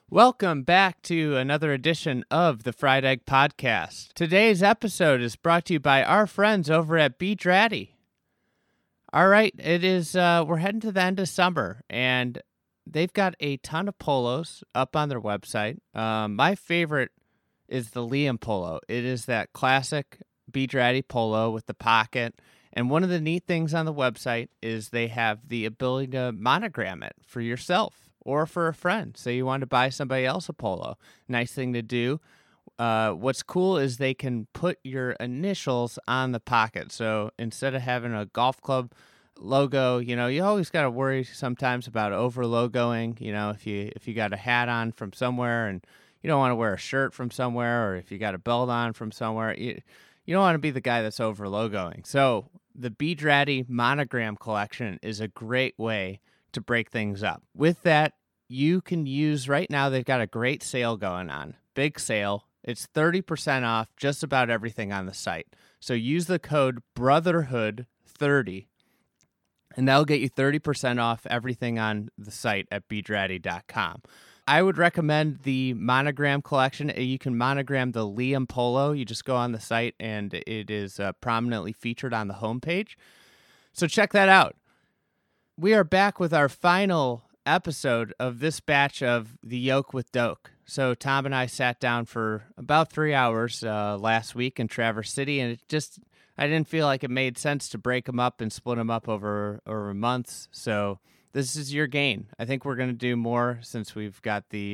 Welcome back to another edition of the Fried Egg Podcast. Today's episode is brought to you by our friends over at B. Draddy. All right, it is. We're heading to the end of summer, and they've got a ton of polos up on their website. My favorite is the Liam polo. It is that classic B. Draddy polo with the pocket. And one of the neat things on the website is they have the ability to monogram it for yourself or for a friend. Say you want to buy somebody else a polo. Nice thing to do. What's cool is they can put your initials on the pocket. So instead of having a golf club logo, you always got to worry sometimes about over logoing. If you got a hat on from somewhere and you don't want to wear a shirt from somewhere, or if you got a belt on from somewhere, you don't want to be the guy that's over logoing. So the B. Draddy Monogram Collection is a great way to break things up. With that, you can use, right now they've got a great sale going on. Big sale. It's 30% off just about everything on the site. So use the code BROTHERHOOD30, and that'll get you 30% off everything on the site at bdraddy.com. I would recommend the Monogram Collection. You can monogram the Liam polo. You just go on the site, and it is prominently featured on the homepage. So check that out. We are back with our final episode of this batch of The Yoke with Doak. So Tom and I sat down for about 3 hours last week in Traverse City, and I didn't feel like it made sense to break them up and split them up over months. So this is your gain. I think we're going to do more since we've got the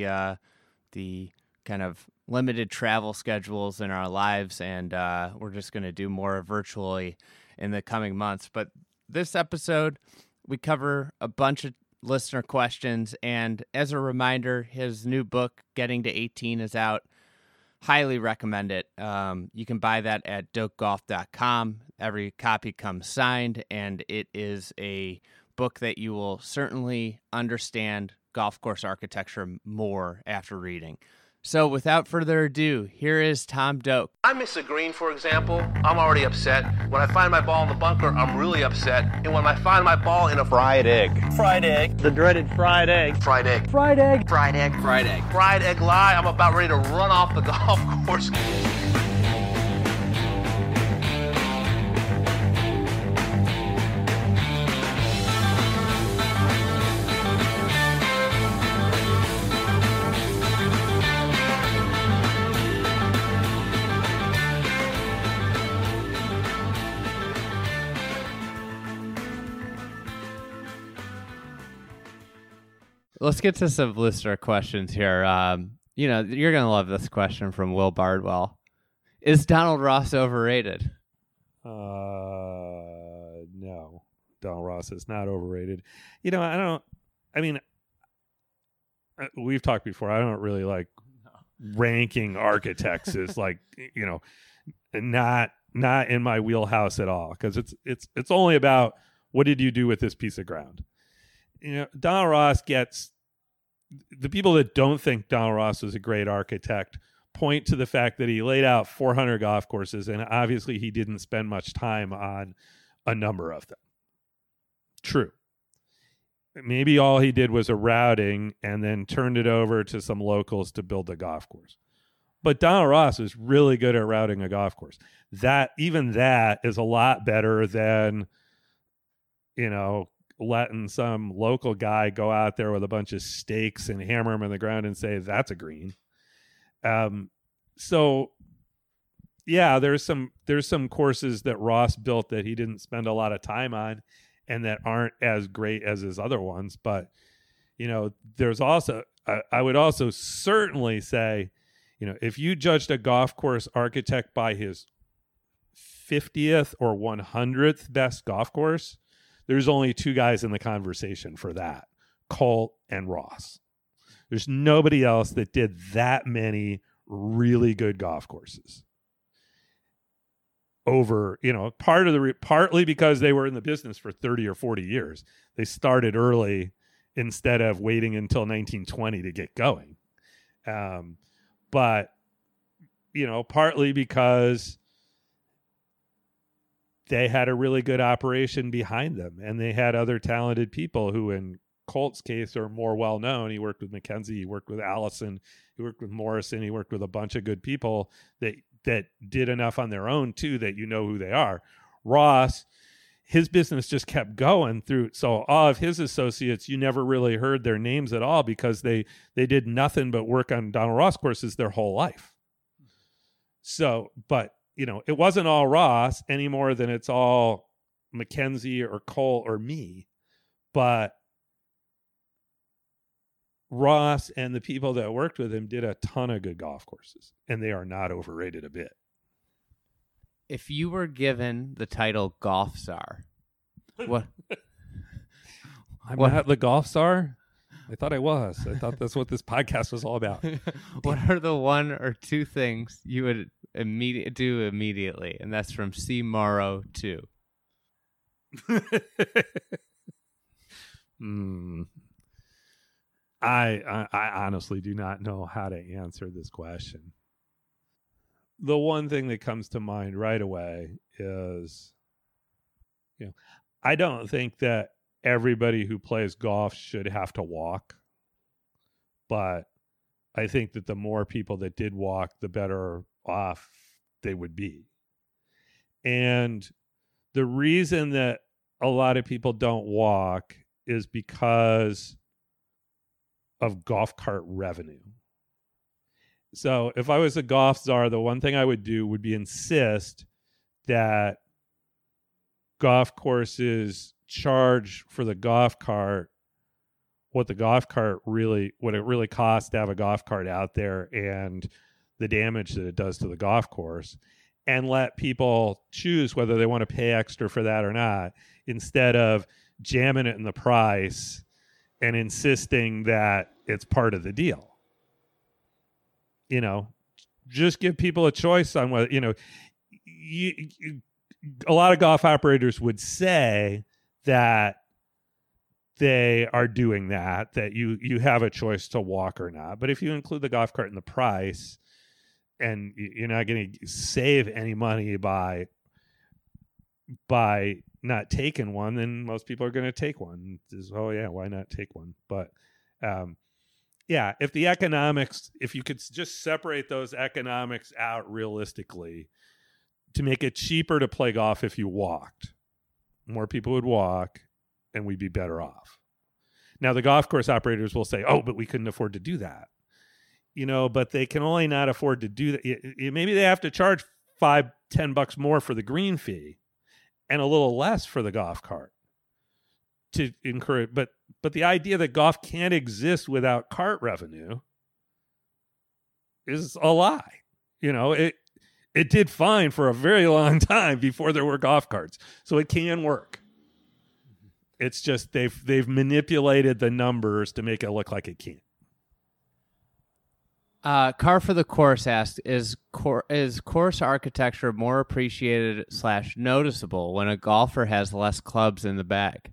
kind of limited travel schedules in our lives, and we're just going to do more virtually in the coming months. But this episode, we cover a bunch of listener questions, and as a reminder, his new book, Getting to 18, is out. Highly recommend it. You can buy that at dokegolf.com. Every copy comes signed, and it is a book that you will certainly understand golf course architecture more after reading. So without further ado, here is Tom Doak. I miss a green, for example, I'm already upset. When I find my ball in the bunker, I'm really upset. And when I find my ball in a fried egg. Fried egg. The dreaded fried egg. Fried egg. Fried egg. Fried egg. Fried egg. Fried egg lie, I'm about ready to run off the golf course. Let's get to some listener questions here. You're going to love this question from Will Bardwell. Is Donald Ross overrated? No. Donald Ross is not overrated. We've talked before. I don't really like ranking architects as not in my wheelhouse at all, because it's only about what did you do with this piece of ground. Donald Ross gets the people that don't think Donald Ross was a great architect point to the fact that he laid out 400 golf courses, and obviously he didn't spend much time on a number of them. True. Maybe all he did was a routing and then turned it over to some locals to build the golf course. But Donald Ross is really good at routing a golf course. That is a lot better than, letting some local guy go out there with a bunch of stakes and hammer him in the ground and say, that's a green. So yeah, there's some courses that Ross built that he didn't spend a lot of time on and that aren't as great as his other ones. But, there's also, I would also certainly say, if you judged a golf course architect by his 50th or 100th best golf course, there's only two guys in the conversation for that, Colt and Ross. There's nobody else that did that many really good golf courses. Over, partly because they were in the business for 30 or 40 years. They started early instead of waiting until 1920 to get going. But, partly because they had a really good operation behind them, and they had other talented people who, in Colt's case are more well known. He worked with Mackenzie, he worked with Allison, he worked with Morrison, he worked with a bunch of good people that did enough on their own too that you know who they are. Ross, his business just kept going through. So all of his associates, you never really heard their names at all because they did nothing but work on Donald Ross courses their whole life. So, but it wasn't all Ross any more than it's all Mackenzie or Cole or me. But Ross and the people that worked with him did a ton of good golf courses, and they are not overrated a bit. If you were given the title Golf Czar, what? I'm not the golf czar? I thought I was. I thought that's what this podcast was all about. What are the one or two things you would do immediately? And that's from C. Morrow 2. I honestly do not know how to answer this question. The one thing that comes to mind right away is, I don't think that everybody who plays golf should have to walk, but I think that the more people that did walk, the better off they would be. And the reason that a lot of people don't walk is because of golf cart revenue. So if I was a golf czar, the one thing I would do would be insist that golf courses charge for the golf cart what it really costs to have a golf cart out there and the damage that it does to the golf course, and let people choose whether they want to pay extra for that or not, instead of jamming it in the price and insisting that it's part of the deal. Just give people a choice on whether, a lot of golf operators would say that they are doing that you have a choice to walk or not. But if you include the golf cart in the price and you're not going to save any money by not taking one, then most people are going to take one. Oh yeah, why not take one? But if you could just separate those economics out realistically to make it cheaper to play golf if you walked, more people would walk and we'd be better off. Now, the golf course operators will say, oh, but we couldn't afford to do that. But they can only not afford to do that. Maybe they have to charge $5-10 more for the green fee and a little less for the golf cart to encourage. But the idea that golf can't exist without cart revenue is a lie. It did fine for a very long time before there were golf carts, so it can work. It's just they've manipulated the numbers to make it look like it can't. Car for the Course asked, is course architecture more appreciated / noticeable when a golfer has less clubs in the bag?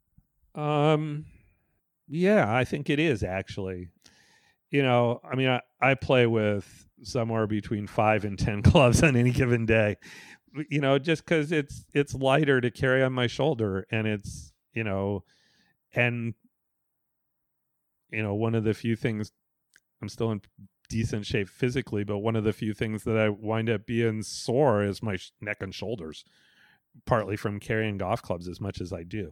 Yeah, I think it is actually. I play with somewhere between 5 and 10 clubs on any given day, just because it's lighter to carry on my shoulder, and it's, one of the few things, I'm still in decent shape physically, but one of the few things that I wind up being sore is my neck and shoulders, partly from carrying golf clubs as much as I do.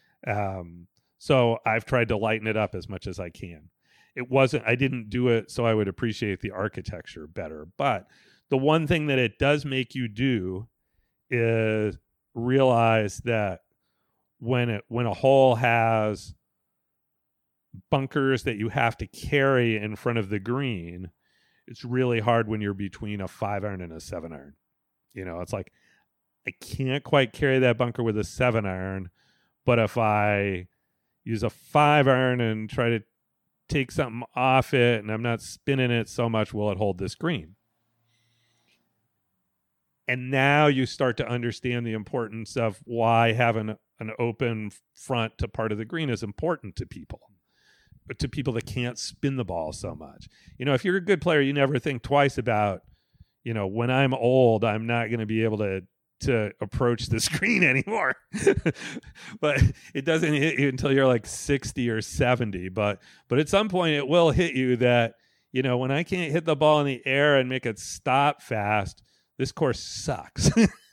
So I've tried to lighten it up as much as I can. I didn't do it so I would appreciate the architecture better. But the one thing that it does make you do is realize that when a hole has bunkers that you have to carry in front of the green, it's really hard when you're between a 5-iron and a 7-iron. It's like, I can't quite carry that bunker with a 7-iron, but if I use a 5-iron and try to take something off it and I'm not spinning it so much, will it hold this green? And now you start to understand the importance of why having an open front to part of the green is important to people that can't spin the ball so much. If you're a good player, you never think twice about, when I'm old, I'm not going to be able to to approach the screen anymore. But it doesn't hit you until you're like 60 or 70. But at some point it will hit you that, when I can't hit the ball in the air and make it stop fast, this course sucks.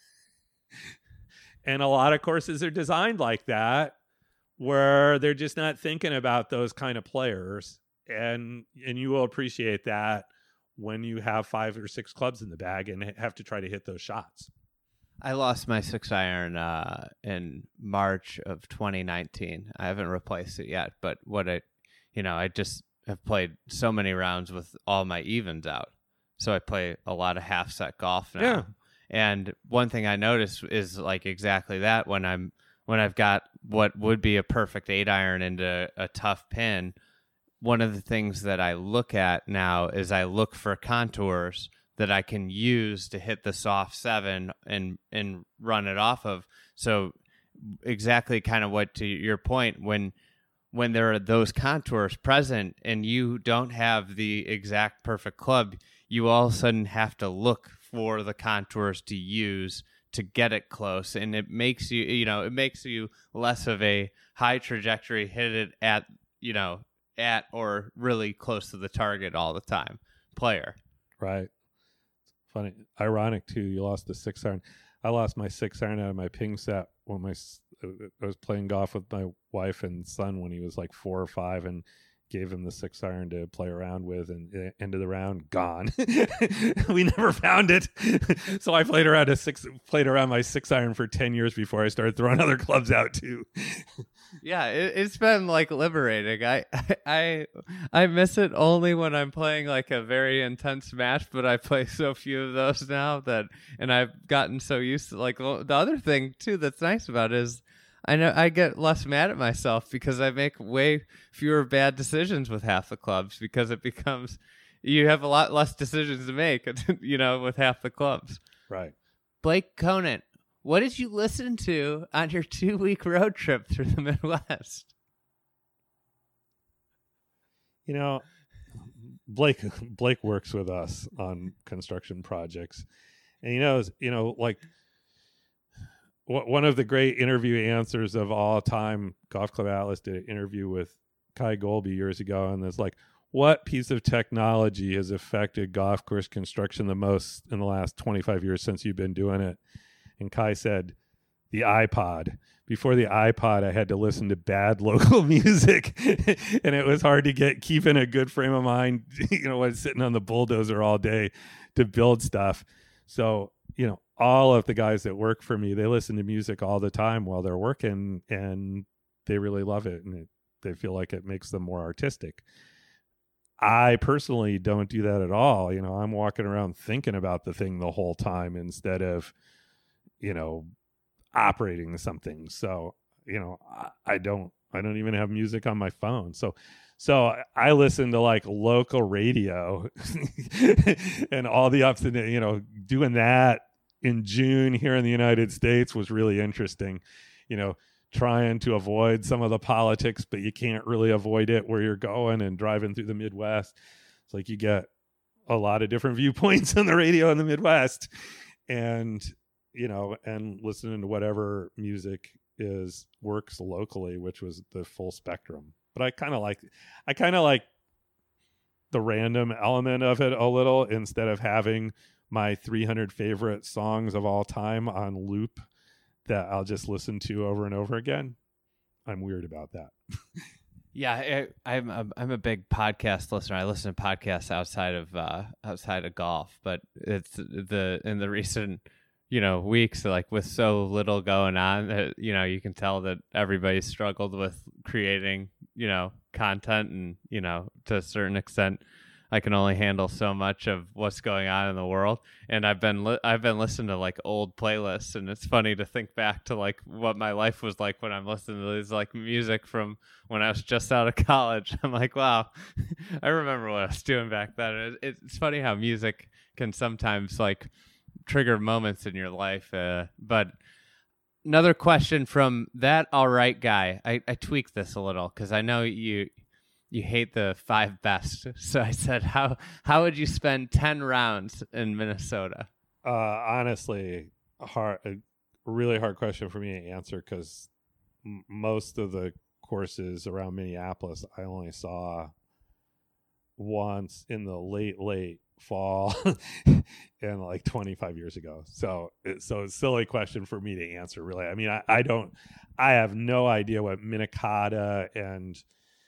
And a lot of courses are designed like that, where they're just not thinking about those kind of players. And you will appreciate that when you have 5 or 6 clubs in the bag and have to try to hit those shots. I lost my 6-iron in March of 2019. I haven't replaced it yet, but I just have played so many rounds with all my evens out. So I play a lot of half set golf now. Yeah. And one thing I noticed is like exactly that when I've got what would be a perfect 8-iron into a tough pin, one of the things that I look at now is I look for contours that I can use to hit the soft 7 and run it off of. So exactly kind of what to your point, when there are those contours present and you don't have the exact perfect club, you all of a sudden have to look for the contours to use to get it close. And it makes you less of a high trajectory hit it at or really close to the target all the time player. Right. Funny, ironic too. You lost the 6-iron. I lost my 6-iron out of my ping set when I was playing golf with my wife and son when he was like 4 or 5, and gave him the 6-iron to play around with, and end of the round, gone. We never found it. So I played around my 6-iron for 10 years before I started throwing other clubs out too. Yeah, it's been like liberating. I miss it only when I'm playing like a very intense match, but I play so few of those now and I've gotten so used to like the other thing too that's nice about it is I know I get less mad at myself because I make way fewer bad decisions with half the clubs, because it becomes you have a lot less decisions to make, with half the clubs. Right. Blake Conant, what did you listen to on your 2-week road trip through the Midwest? Blake works with us on construction projects, and he knows, like one of the great interview answers of all time. Golf Club Atlas did an interview with Kai Golby years ago, and there's like, what piece of technology has affected golf course construction the most in the last 25 years since you've been doing it? And Kai said, the iPod. Before the iPod, I had to listen to bad local music, and it was hard to keep in a good frame of mind, when sitting on the bulldozer all day to build stuff. So, all of the guys that work for me, they listen to music all the time while they're working, and they really love it, and they feel like it makes them more artistic. I personally don't do that at all. I'm walking around thinking about the thing the whole time instead of, operating something. So, I don't even have music on my phone. So I listen to like local radio and all the ups and downs, doing that in June here in the United States was really interesting, trying to avoid some of the politics, but you can't really avoid it where you're going, and driving through the Midwest. It's like you get a lot of different viewpoints on the radio in the Midwest, and, and listening to whatever music works locally, which was the full spectrum. But I kind of like the random element of it a little, instead of having my 300 favorite songs of all time on loop that I'll just listen to over and over again. I'm weird about that. Yeah, I'm a big podcast listener. I listen to podcasts outside of golf, but it's in the recent weeks, like with so little going on, you can tell that everybody's struggled with creating content, and to a certain extent, I can only handle so much of what's going on in the world. And I've been listening to like old playlists, and it's funny to think back to like what my life was like when I'm listening to this like music from when I was just out of college. I'm like, wow, I remember what I was doing back then. It's funny how music can sometimes like trigger moments in your life. But another question from that all right guy. I tweaked this a little because I know you hate the 5 best. So I said, how would you spend 10 rounds in Minnesota? Honestly, a really hard question for me to answer because most of the courses around Minneapolis I only saw once in the late fall and like 25 years ago. So it's a silly question for me to answer, really. I mean, I have no idea what Minnetonka and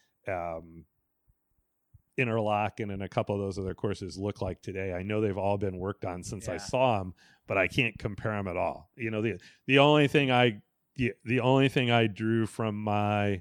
Interlaken and a couple of those other courses look like today. I know they've all been worked on since I saw them, but I can't compare them at all. You know, the only thing I drew from my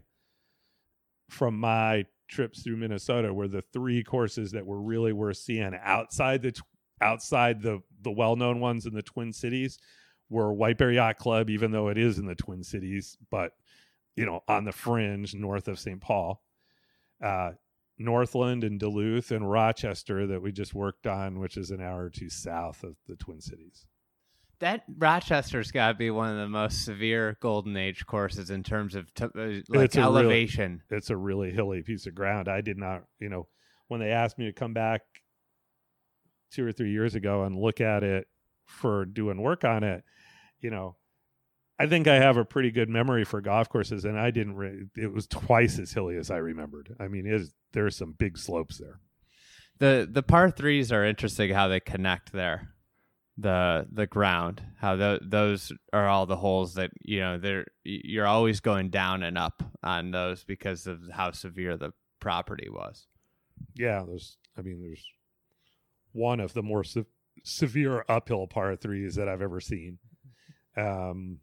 trips through Minnesota were the 3 courses that were really worth seeing outside the well-known ones in the Twin Cities were White Bear Yacht Club, even though it is in the Twin Cities, but you know, on the fringe north of St. Paul, Northland and Duluth and Rochester that we just worked on, which is an hour or two south of the Twin Cities. That Rochester's got to be one of the most severe Golden Age courses in terms of elevation. It's a really hilly piece of ground. I did not, you know, when they asked me to come back 2 or 3 years ago and look at it for doing work on it, you know, I think I have a pretty good memory for golf courses, and I didn't. It was twice as hilly as I remembered. I mean, there's some big slopes there. The par 3s are interesting how they connect there. The ground, how those are all the holes that, you know, you're always going down and up on those because of how severe the property was. Yeah, there's one of the more severe uphill par 3s that I've ever seen. I'm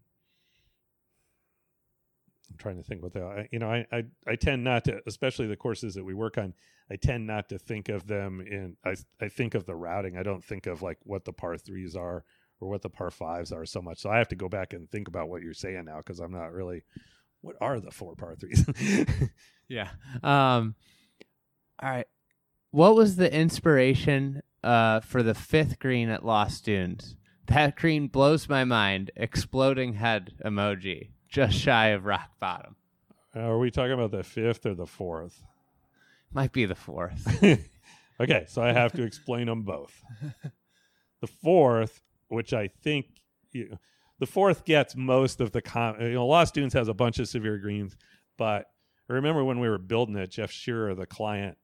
trying to think what they are. You know, I tend not to, especially the courses that we work on, I tend not to think of them I think of the routing. I don't think of like what the par 3s are or what the par 5s are so much. So I have to go back and think about what you're saying now, because I'm not really, what are the 4 par 3s? Yeah. All right. What was the inspiration for the 5th green at Lost Dunes? That green blows my mind. Exploding head emoji. Just shy of rock bottom. Are we talking about the 5th or the 4th? Might be the 4th. Okay, so I have to explain them both. The 4th, which I think, the 4th gets most of the Lost Dunes has a bunch of severe greens, but I remember when we were building it, Jeff Shearer, the client,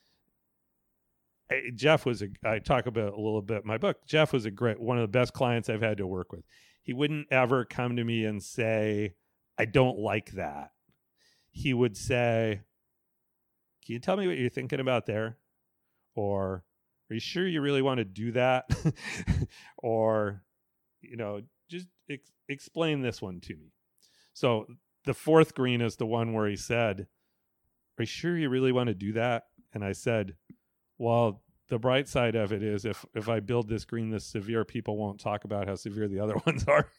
Jeff was I talk about a little bit in my book. Jeff was one of the best clients I've had to work with. He wouldn't ever come to me and say, I don't like that. He would say, can you tell me what you're thinking about there? Or, are you sure you really want to do that? Or, you know, just explain this one to me. So the 4th green is the one where he said, are you sure you really want to do that? And I said, well, the bright side of it is if I build this green this severe, people won't talk about how severe the other ones are.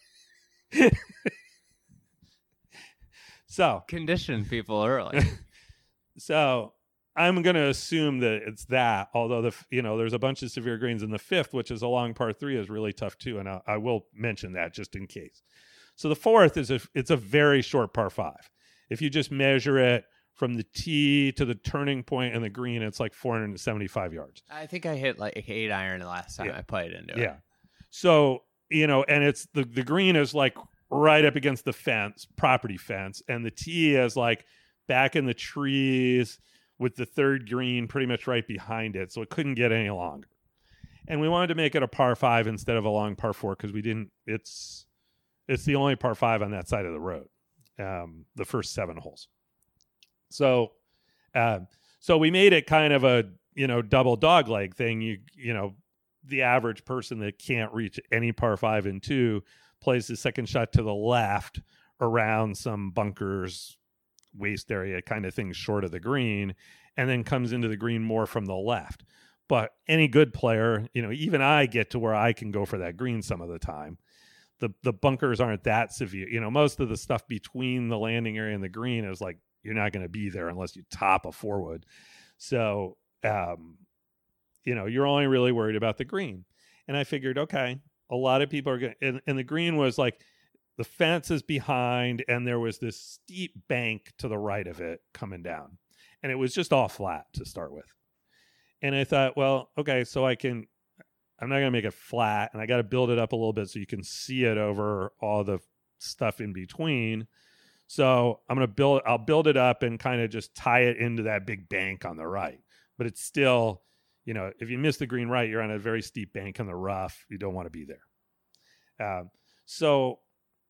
So condition people early. So I'm going to assume that it's that, although there's a bunch of severe greens in the 5th, which is a long par 3, is really tough too, and I will mention that just in case. So the 4th it's a very short par 5. If you just measure it from the tee to the turning point and the green, it's like 475 yards. I think I hit like 8 iron the last time I played into it. Yeah. So, and it's the green is like right up against the property fence, and the tee is like back in the trees with the 3rd green pretty much right behind it. So it couldn't get any longer. And we wanted to make it a par 5 instead of a long par 4 because it's the only par 5 on that side of the road, the first 7 holes. So we made it kind of a, double dog leg thing. The average person that can't reach any par 5 and 2 plays the second shot to the left around some bunkers, waist area kind of thing short of the green, and then comes into the green more from the left. But any good player, even I get to where I can go for that green some of the time. The bunkers aren't that severe. Most of the stuff between the landing area and the green is like, you're not going to be there unless you top a 4-wood. So, you're only really worried about the green. And I figured, okay, a lot of people are going to, and the green was like, the fence is behind, and there was this steep bank to the right of it coming down. And it was just all flat to start with. And I thought, well, okay, so I can I'm not going to make it flat, and I got to build it up a little bit so you can see it over all the stuff in between. So I'll build it up and kind of just tie it into that big bank on the right. But it's still, if you miss the green right, you're on a very steep bank in the rough. You don't want to be there. So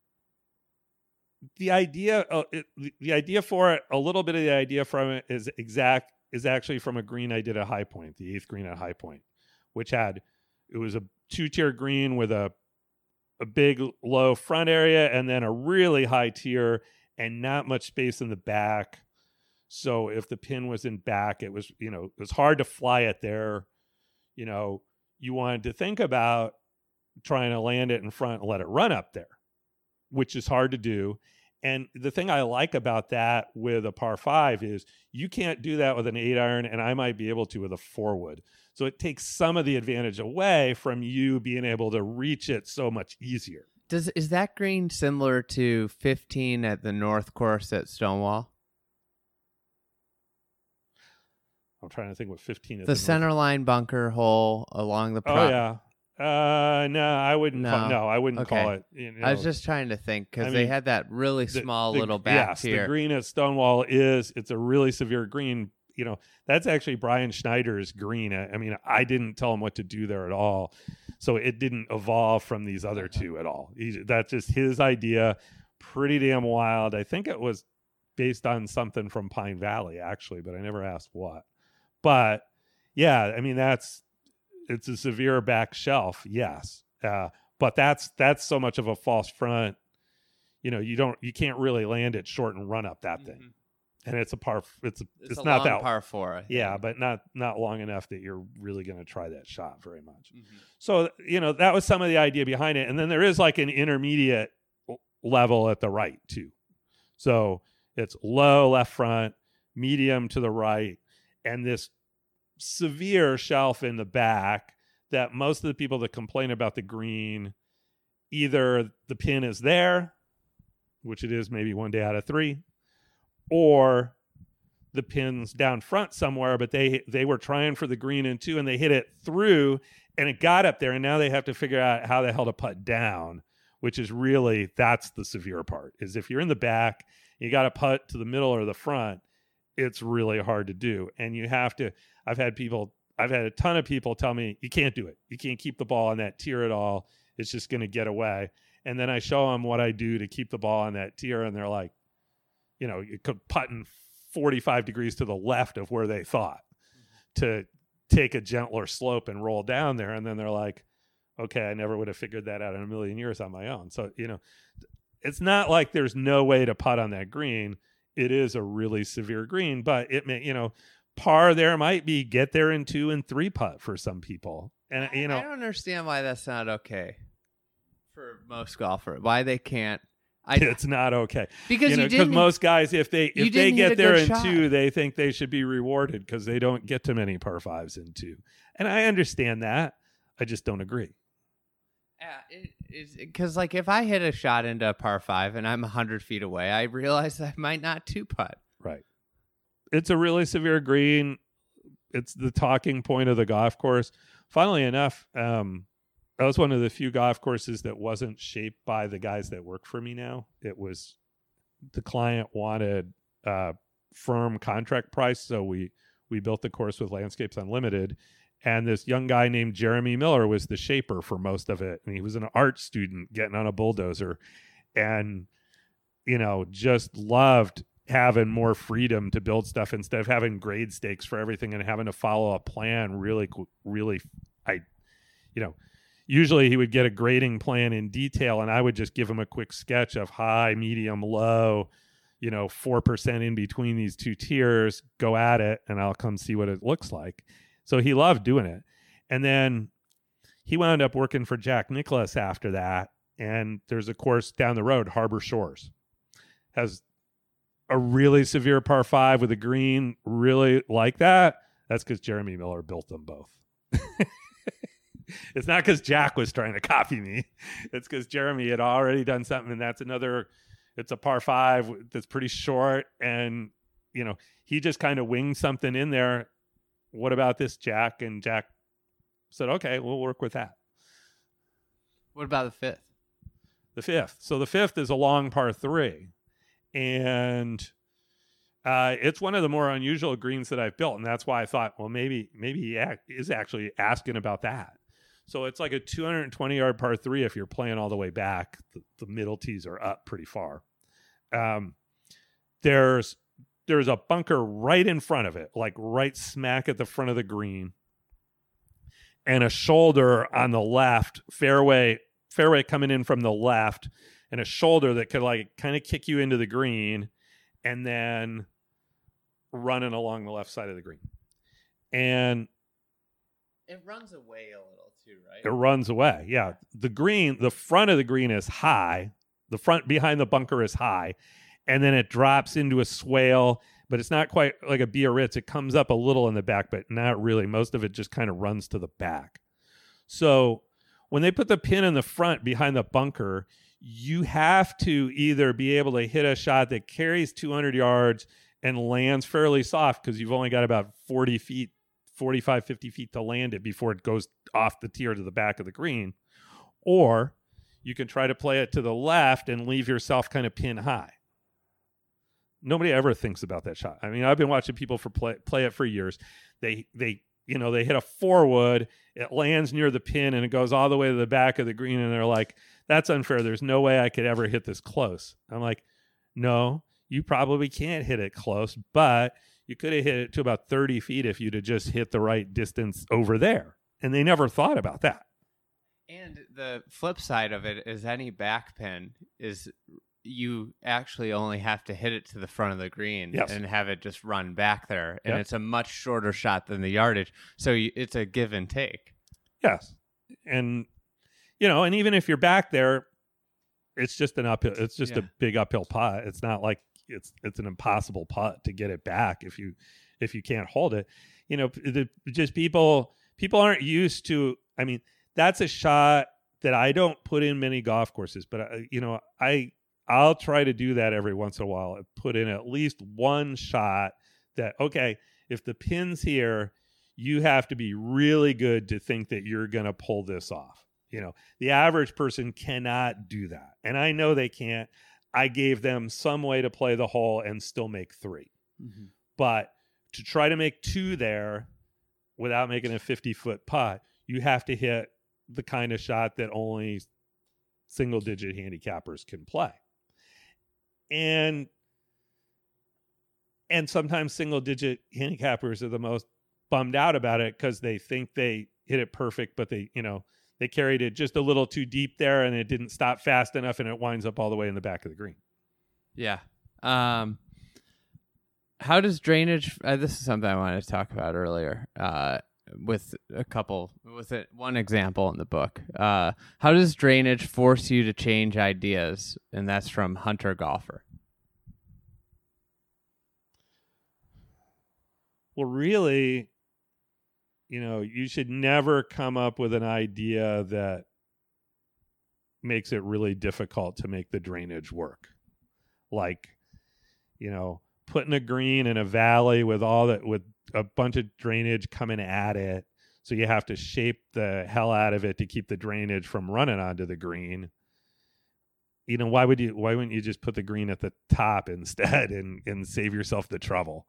the idea for it, a little bit of the idea from it is actually from a green I did at High Point, the 8th green at High Point, which it was a 2-tier green with a big low front area and then a really high tier and not much space in the back. So if the pin was in back, it was hard to fly it there. You wanted to think about trying to land it in front and let it run up there, which is hard to do. And the thing I like about that with a par 5 is you can't do that with an 8-iron, and I might be able to with a 4-wood. So it takes some of the advantage away from you being able to reach it so much easier. Is that green similar to 15 at the North Course at Stonewall? I'm trying to think what 15 is. The center line bunker hole along the Oh, yeah. No, I wouldn't. I wouldn't call it. I was just trying to think because they had that really small little back here. The green at Stonewall it's a really severe green. That's actually Brian Schneider's green. I didn't tell him what to do there at all, so it didn't evolve from these other two at all. That's just his idea. Pretty damn wild. I think it was based on something from Pine Valley actually, but I never asked what. But yeah, it's a severe back shelf, yes. But that's so much of a false front. You can't really land it short and run up that thing. And it's a par. It's a not long that par 4. Yeah, but not long enough that you're really going to try that shot very much. So that was some of the idea behind it. And then there is like an intermediate level at the right too. So it's low left front, medium to the right, and this severe shelf in the back that most of the people that complain about the green, either the pin is there, which it is maybe 1 day out of 3, or the pin's down front somewhere, but they were trying for the green in 2 and they hit it through and it got up there, and now they have to figure out how the hell to putt down, which is really, that's the severe part, is if you're in the back, you got to putt to the middle or the front, it's really hard to do. And you have to, I've had a ton of people tell me, you can't do it. You can't keep the ball on that tier at all. It's just going to get away. And then I show them what I do to keep the ball on that tier, and they're like, you could putting 45 degrees to the left of where they thought to take a gentler slope and roll down there. And then they're like, okay, I never would have figured that out in a million years on my own. So, it's not like there's no way to putt on that green. It is a really severe green, but it may, par there might be get there in 2 and 3 putt for some people. And, I don't understand why that's not okay for most golfers. Why they can't. It's not okay because most guys, if they get there in shot. 2, they think they should be rewarded because they don't get to many par 5s in 2. And I understand that. I just don't agree. Yeah, because if I hit a shot into a par 5 and I'm 100 feet away, I realize I might not 2-putt. Right. It's a really severe green. It's the talking point of the golf course. Funnily enough, that was one of the few golf courses that wasn't shaped by the guys that work for me now. It was the client wanted a firm contract price, so we built the course with Landscapes Unlimited. And this young guy named Jeremy Miller was the shaper for most of it. And he was an art student getting on a bulldozer and, just loved having more freedom to build stuff instead of having grade stakes for everything and having to follow a plan usually he would get a grading plan in detail and I would just give him a quick sketch of high, medium, low, 4% in between these 2 tiers, go at it, and I'll come see what it looks like. So he loved doing it. And then he wound up working for Jack Nicklaus after that. And there's a course down the road, Harbor Shores. Has a really severe par 5 with a green, really like that. That's because Jeremy Miller built them both. It's not because Jack was trying to copy me. It's because Jeremy had already done something, and it's a par 5 that's pretty short. And, he just kind of winged something in there. What about this, Jack? And Jack Said, okay, we'll work with that. What about the fifth? The fifth. So the fifth is a long par 3. And it's one of the more unusual greens that I've built. And that's why I thought, well, maybe he is actually asking about that. So it's like a 220-yard par 3 if you're playing all the way back. The middle tees are up pretty far. There's a bunker right in front of it, like right smack at the front of the green, and a shoulder on the left, fairway coming in from the left, and a shoulder that could like kind of kick you into the green, and then running along the left side of the green. And it runs away a little too, right? It runs away. Yeah. The front of the green is high. The front behind the bunker is high. And then it drops into a swale, but it's not quite like a Biarritz. It comes up a little in the back, but not really. Most of it just kind of runs to the back. So when they put the pin in the front behind the bunker, you have to either be able to hit a shot that carries 200 yards and lands fairly soft because you've only got about 40 feet, 45, 50 feet to land it before it goes off the tee or to the back of the green. Or you can try to play it to the left and leave yourself kind of pin high. Nobody ever thinks about that shot. I mean, I've been watching people play it for years. They hit a 4-wood, it lands near the pin, and it goes all the way to the back of the green, and they're like, that's unfair. There's no way I could ever hit this close. I'm like, no, you probably can't hit it close, but you could have hit it to about 30 feet if you'd have just hit the right distance over there. And they never thought about that. And the flip side of it is any back pin is you actually only have to hit it to the front of the green and have it just run back there. And it's a much shorter shot than the yardage. So it's a give and take. Yes. And, and even if you're back there, it's just an uphill. It's just a big uphill putt. It's not like it's an impossible putt to get it back if you can't hold it. Just people aren't used to. I mean, that's a shot that I don't put in many golf courses, but I'll try to do that every once in a while. I put in at least one shot that, okay, if the pin's here, you have to be really good to think that you're going to pull this off. The average person cannot do that. And I know they can't. I gave them some way to play the hole and still make 3. Mm-hmm. But to try to make 2 there without making a 50-foot putt, you have to hit the kind of shot that only single-digit handicappers can play. And sometimes single-digit handicappers are the most bummed out about it because they think they hit it perfect, but they carried it just a little too deep there and it didn't stop fast enough and it winds up all the way in the back of the green. Yeah. How does drainage, this is something I wanted to talk about earlier, with one example in the book. How does drainage force you to change ideas? And that's from Hunter Golfer. Well, really, you should never come up with an idea that makes it really difficult to make the drainage work. Like, putting a green in a valley with a bunch of drainage coming at it. So you have to shape the hell out of it to keep the drainage from running onto the green. Why wouldn't you just put the green at the top instead and save yourself the trouble?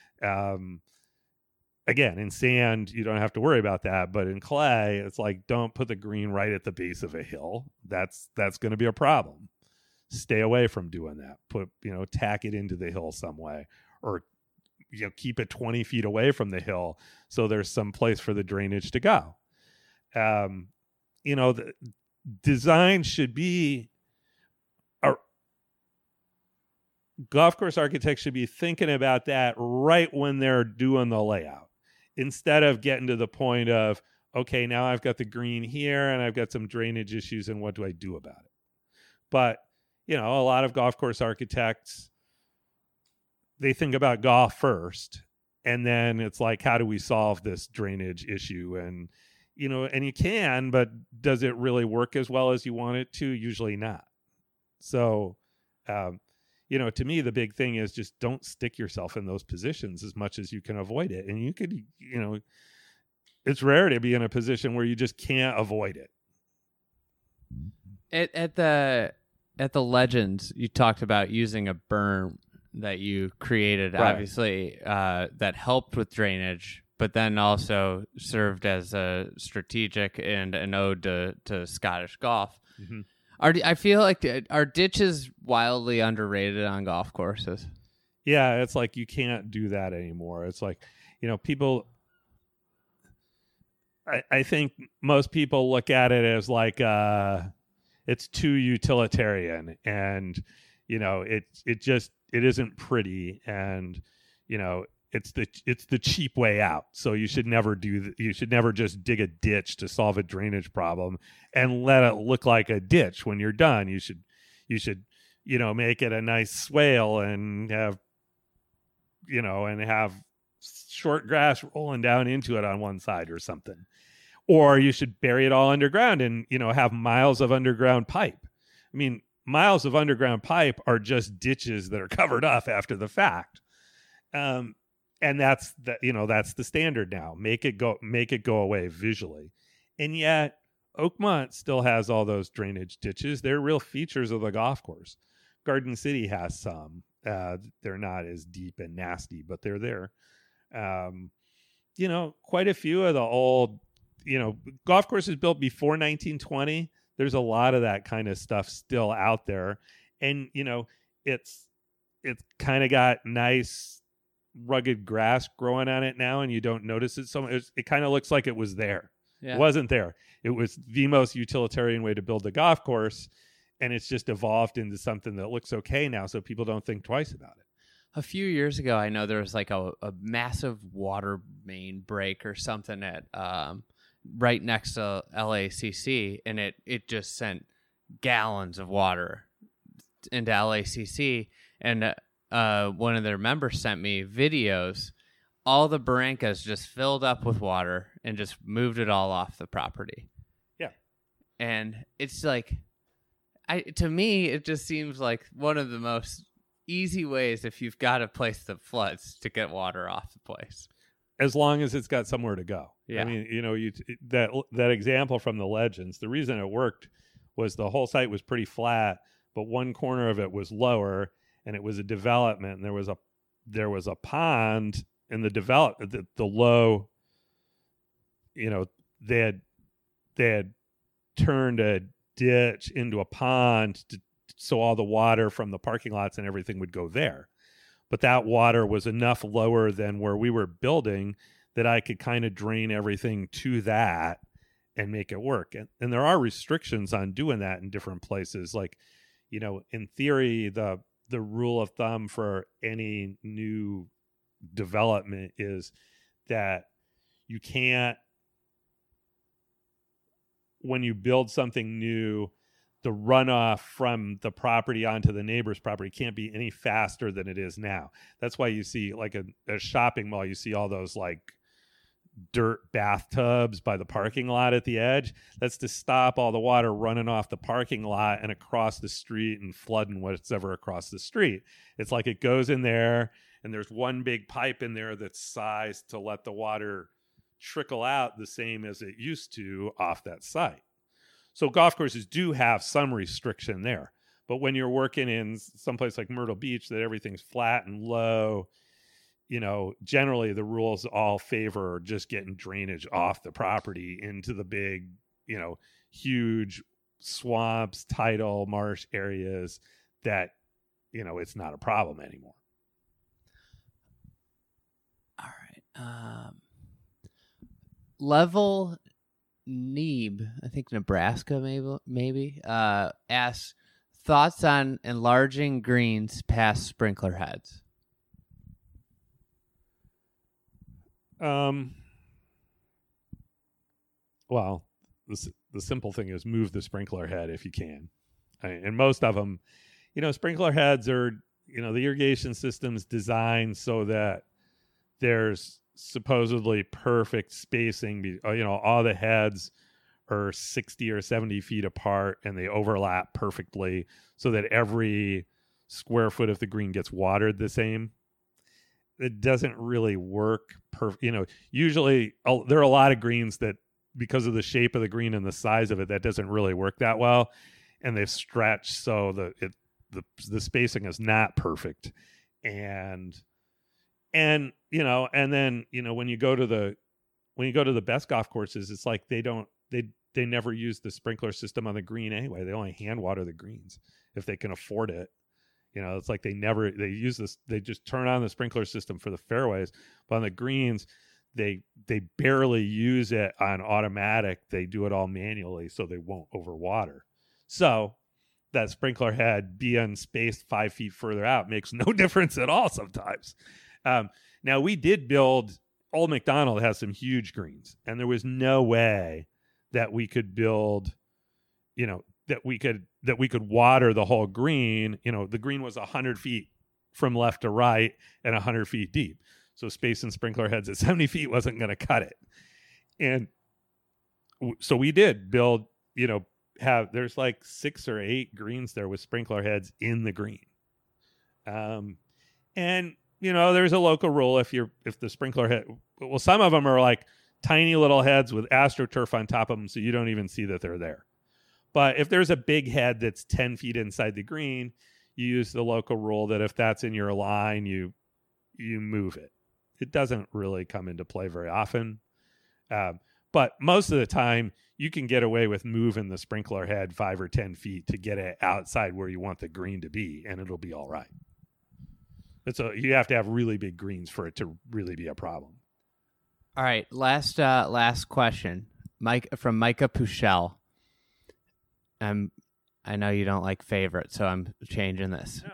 Again, in sand, you don't have to worry about that. But in clay, it's like, don't put the green right at the base of a hill. That's going to be a problem. Stay away from doing that. Tack it into the hill some way, or, keep it 20 feet away from the hill so there's some place for the drainage to go. The design should be, golf course architects should be thinking about that right when they're doing the layout, instead of getting to the point of, okay, now I've got the green here and I've got some drainage issues and what do I do about it? But, a lot of golf course architects, they think about golf first, and then it's like, how do we solve this drainage issue? And, and you can, but does it really work as well as you want it to? Usually not. So, to me, the big thing is just don't stick yourself in those positions as much as you can avoid it. And you could, it's rare to be in a position where you just can't avoid it. At the Legends, you talked about using a berm that you created, Right. obviously, that helped with drainage, but then also served as a strategic and an ode to Scottish golf. Mm-hmm. I feel like are ditches wildly underrated on golf courses? Yeah, it's like you can't do that anymore. It's like, people. I think most people look at it as like it's too utilitarian, and it isn't pretty, and it's the cheap way out. So you should never you should never just dig a ditch to solve a drainage problem and let it look like a ditch when you're done. You should make it a nice swale and have short grass rolling down into it on one side or something. Or you should bury it all underground and, have miles of underground pipe. I mean, miles of underground pipe are just ditches that are covered up after the fact. And that's the standard now. Make it go away visually. And yet Oakmont still has all those drainage ditches. They're real features of the golf course. Garden City has some. They're not as deep and nasty, but they're there. Quite a few of the old, golf courses built before 1920. There's a lot of that kind of stuff still out there. And, it's kind of got nice rugged grass growing on it now, and you don't notice it so much. It kind of looks like it was there. Yeah. It wasn't there. It was the most utilitarian way to build a golf course. And it's just evolved into something that looks okay now, so people don't think twice about it. A few years ago, I know there was like a massive water main break or something at right next to LACC, and it just sent gallons of water into LACC. And one of their members sent me videos. All the barrancas just filled up with water and just moved it all off the property. Yeah. And it's like, to me, it just seems like one of the most easy ways, if you've got a place that floods, to get water off the place. As long as it's got somewhere to go. Yeah. I mean, that example from the Legends, the reason it worked was the whole site was pretty flat, but one corner of it was lower, and it was a development, and there was a pond in the low, they had turned a ditch into a pond so all the water from the parking lots and everything would go there. But that water was enough lower than where we were building that I could kind of drain everything to that and make it work. And there are restrictions on doing that in different places. Like, in theory, the rule of thumb for any new development is that you can't, when you build something new, the runoff from the property onto the neighbor's property can't be any faster than it is now. That's why you see, like a shopping mall, you see all those like dirt bathtubs by the parking lot at the edge. That's to stop all the water running off the parking lot and across the street and flooding what's ever across the street. It's like it goes in there, and there's one big pipe in there that's sized to let the water trickle out the same as it used to off that site. So golf courses do have some restriction there. But when you're working in someplace like Myrtle Beach that everything's flat and low, generally the rules all favor just getting drainage off the property into the big, huge swamps, tidal marsh areas that, it's not a problem anymore. All right. Level Neeb, I think Nebraska maybe asks thoughts on enlarging greens past sprinkler heads. Well, the simple thing is move the sprinkler head if you can. And most of them, sprinkler heads are, the irrigation system's designed so that there's supposedly perfect spacing. All the heads are 60 or 70 feet apart and they overlap perfectly so that every square foot of the green gets watered the same. it doesn't really work perfect. Usually there are a lot of greens that, because of the shape of the green and the size of it, that doesn't really work that well, and they've stretched so the spacing is not perfect, and then when you go to the best golf courses, it's like they never use the sprinkler system on the green anyway. They only hand water the greens if they can afford it. It's like they use this, they just turn on the sprinkler system for the fairways, but on the greens, they barely use it on automatic. They do it all manually so they won't overwater. So that sprinkler head being spaced 5 feet further out makes no difference at all sometimes. Now, we did build, Old McDonald has some huge greens, and there was no way that we could build, that we could water the whole green. The green was 100 feet from left to right and 100 feet deep. So spacing sprinkler heads at 70 feet wasn't going to cut it. And so we did build, there's like 6 or 8 greens there with sprinkler heads in the green. And there's a local rule if the sprinkler head, well, some of them are like tiny little heads with AstroTurf on top of them, so you don't even see that they're there. But if there's a big head that's 10 feet inside the green, you use the local rule that if that's in your line, you move it. It doesn't really come into play very often. But most of the time, you can get away with moving the sprinkler head 5 or 10 feet to get it outside where you want the green to be, and it'll be all right. You have to have really big greens for it to really be a problem. All right, last question, from Micah Puchel. I know you don't like favorites, so I'm changing this.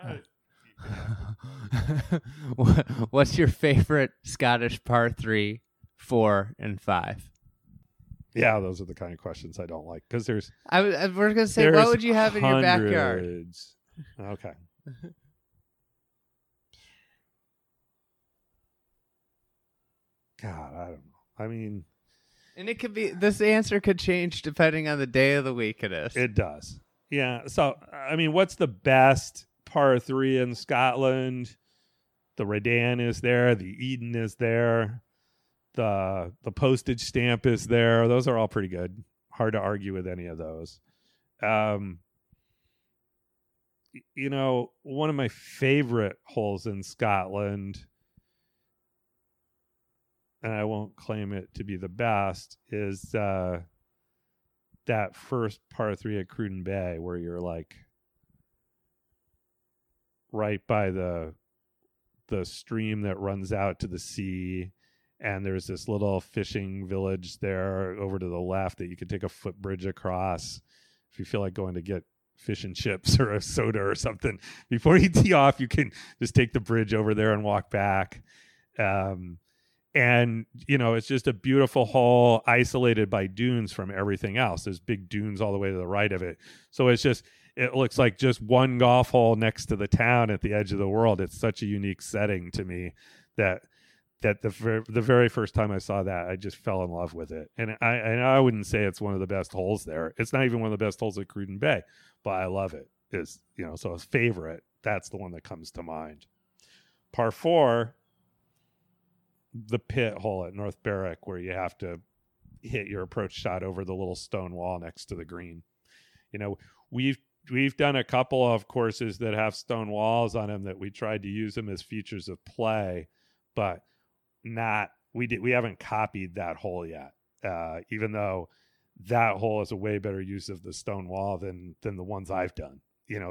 What's your favorite Scottish par 3, 4, and 5? Yeah, those are the kind of questions I don't like, because there's. We're gonna say, what would you have in your backyard? Okay. God, I don't know. I mean, and it could be, this answer could change depending on the day of the week it is. It does. Yeah. So, I mean, what's the best par 3 in Scotland? The Redan is there. The Eden is there. The postage stamp is there. Those are all pretty good. Hard to argue with any of those. One of my favorite holes in Scotland, and I won't claim it to be the best, is that first par 3 at Cruden Bay, where you're like right by the stream that runs out to the sea, and there's this little fishing village there over to the left that you can take a footbridge across if you feel like going to get fish and chips or a soda or something. Before you tee off, you can just take the bridge over there and walk back. And, it's just a beautiful hole isolated by dunes from everything else. There's big dunes all the way to the right of it. So it looks like just one golf hole next to the town at the edge of the world. It's such a unique setting to me that the very first time I saw that, I just fell in love with it. And I wouldn't say it's one of the best holes there. It's not even one of the best holes at Cruden Bay, but I love it. So a favorite, that's the one that comes to mind. Par 4, the pit hole at North Berwick, where you have to hit your approach shot over the little stone wall next to the green. We've done a couple of courses that have stone walls on them that we tried to use them as features of play, but we haven't copied that hole yet. Even though that hole is a way better use of the stone wall than the ones I've done.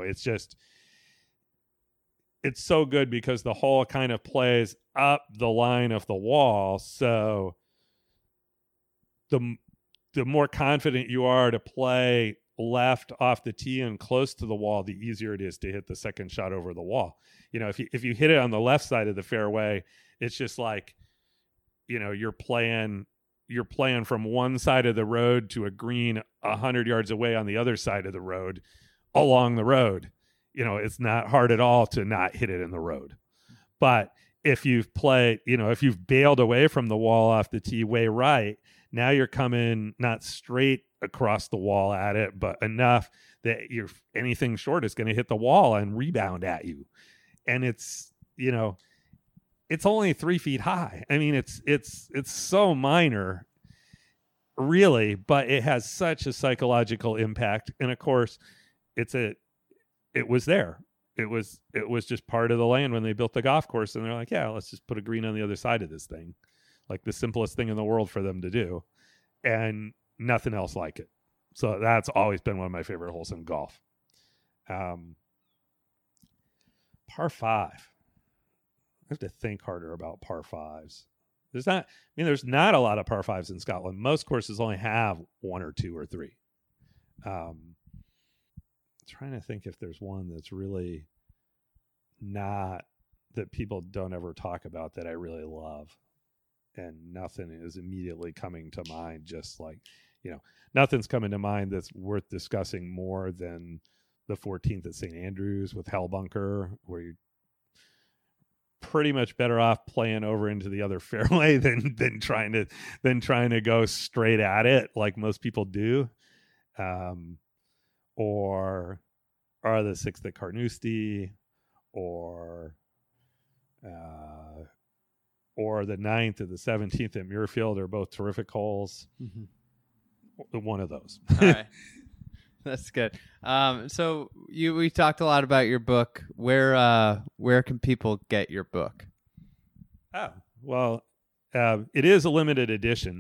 It's so good because the hole kind of plays up the line of the wall. So the more confident you are to play left off the tee and close to the wall, the easier it is to hit the second shot over the wall. If you hit it on the left side of the fairway, it's just like, you're playing from one side of the road to a green 100 yards away on the other side of the road along the road. It's not hard at all to not hit it in the road. But if you've bailed away from the wall off the tee way right, now you're coming not straight across the wall at it, but enough that anything short is going to hit the wall and rebound at you. And it's, it's only 3 feet high. I mean, it's so minor, really, but it has such a psychological impact. And of course, it was there. It was just part of the land when they built the golf course, and they're like, yeah, let's just put a green on the other side of this thing, like the simplest thing in the world for them to do, and nothing else like it. So that's always been one of my favorite holes in golf. Par 5. I have to think harder about par 5s. There's not a lot of par 5s in Scotland. Most courses only have 1 or 2 or 3. Trying to think if there's one that's really not, that people don't ever talk about, that I really love, and nothing is immediately coming to mind. Just like, nothing's coming to mind that's worth discussing more than the 14th at St. Andrews with Hellbunker, where you're pretty much better off playing over into the other fairway than trying to go straight at it like most people do. Or the 6th at Carnoustie, or the 9th and the 17th at Muirfield are both terrific holes. Mm-hmm. One of those. All right. That's good. So we talked a lot about your book. Where can people get your book? Oh, well, it is a limited edition.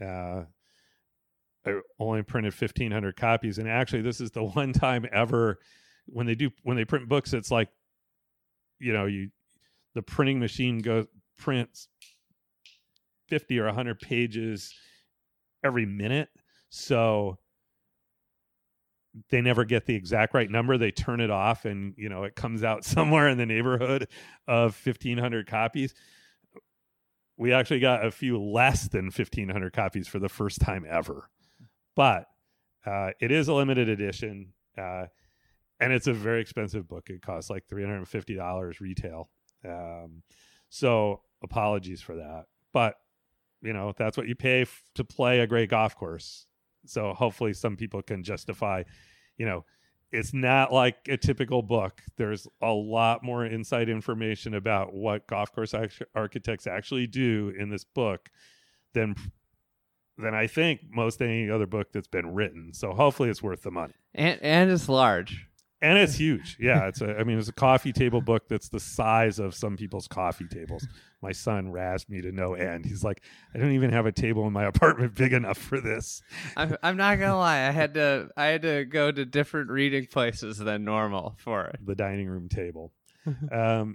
I only printed 1,500 copies, and actually, this is the one time ever when they print books, it's like, the printing machine prints 50 or 100 pages every minute, so they never get the exact right number. They turn it off, and it comes out somewhere in the neighborhood of 1,500 copies. We actually got a few less than 1,500 copies for the first time ever. But it is a limited edition, and it's a very expensive book. It costs like $350 retail. So apologies for that. But, that's what you pay to play a great golf course. So hopefully some people can justify, it's not like a typical book. There's a lot more inside information about what golf course architects actually do in this book than I think most any other book that's been written. So hopefully it's worth the money. And it's large. And it's huge. Yeah, it's a coffee table book that's the size of some people's coffee tables. My son razzed me to no end. He's like, I don't even have a table in my apartment big enough for this. I'm not gonna lie. I had to go to different reading places than normal for it. The dining room table. I've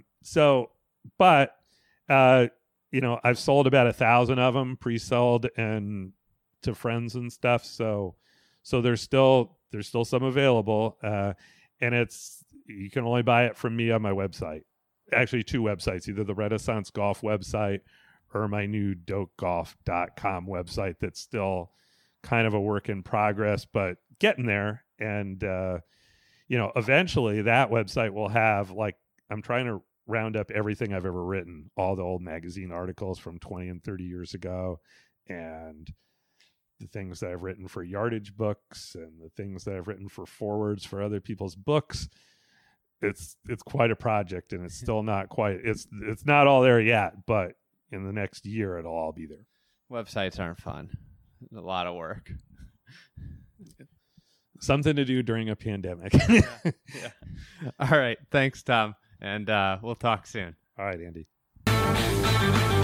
sold about 1,000 of them pre-sold and to friends and stuff. So there's still some available. And you can only buy it from me on my website. Actually, 2 websites, either the Renaissance Golf website or my new dokegolf.com website that's still kind of a work in progress, but getting there. And, eventually that website will have, I'm trying to round up everything I've ever written, all the old magazine articles from 20 and 30 years ago, and the things that I've written for yardage books, and the things that I've written for forwards for other people's books. It's quite a project, and it's still not quite, it's not all there yet, but in the next year, it'll all be there. Websites aren't fun. It's a lot of work. Something to do during a pandemic. Yeah. All right. Thanks, Tom. And we'll talk soon. All right, Andy.